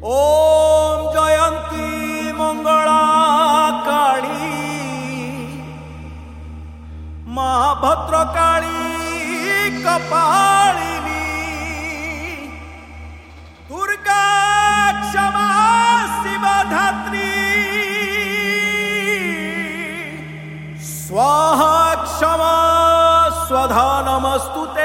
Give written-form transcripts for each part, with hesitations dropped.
ओम जयंती मंगला काली महाभद्र काली कपालिनी दुर्गा क्षमा शिवधात्री स्वाहा क्षमा स्वधा नमस्तुते।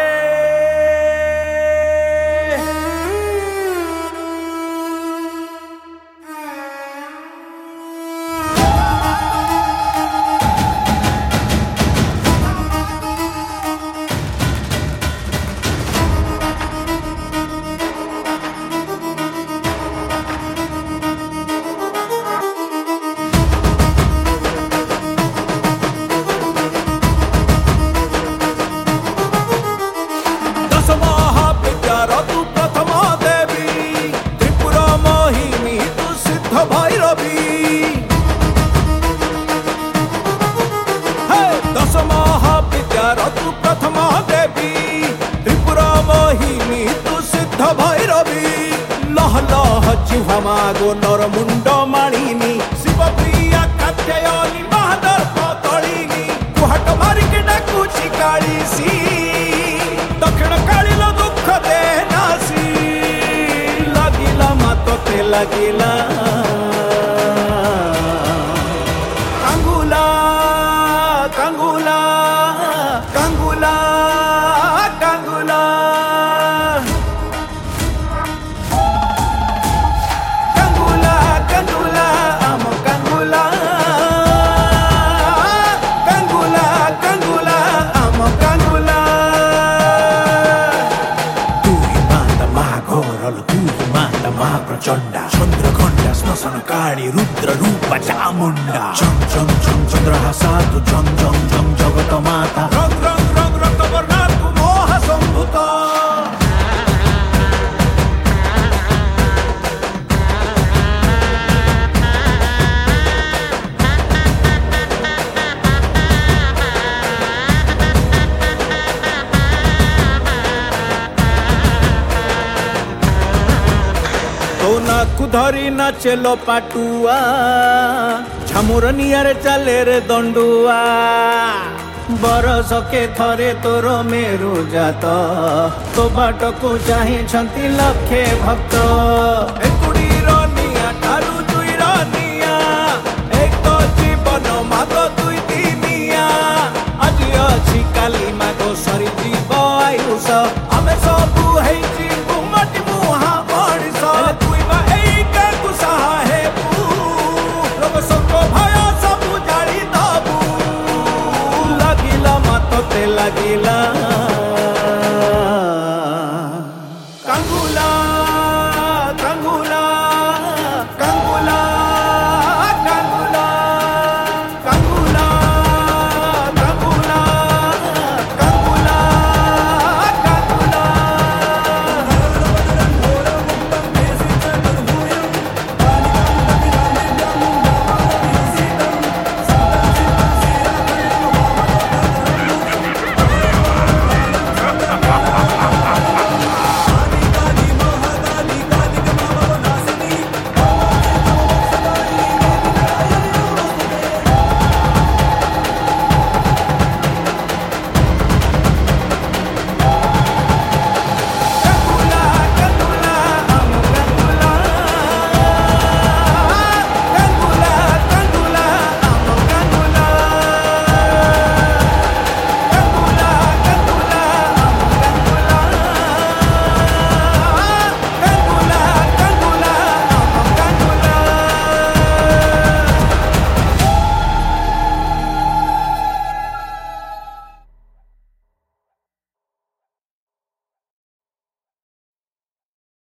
मागो नर मुंड माणिनी शिव प्रिया कात्यायनी महादर पतलिनी कुहाट मारिके डाकुची काळीसी दक्षिण काळीलो दुःख दे नासी लागिला मातोते लागिला कांगुला कांगुला कांगुला कांगुला प्रचंडा चंद्रखंडा श्मशान काळी रुद्र रूप चामुंडा चम चम चम चंद्रहासा तू झम झम झम जगत माता रंग रंग रंग रक्तवर्णा तू मोह संभूत। नाकु धरी नाचेलो पाटुआ झामुर नियारे चले रे दंडुआ बरस के थरे तोर मेरु जात तो बाट को चाहि लक्षे भक्त एकुड़ीर निया ठारू दुईर निया एक तो जीवन माग दुई दिनिया आज अछि काली माग सरी जीव आयुष आमे सबु हेछि गुमटी मुहा मଣିଷ लागिला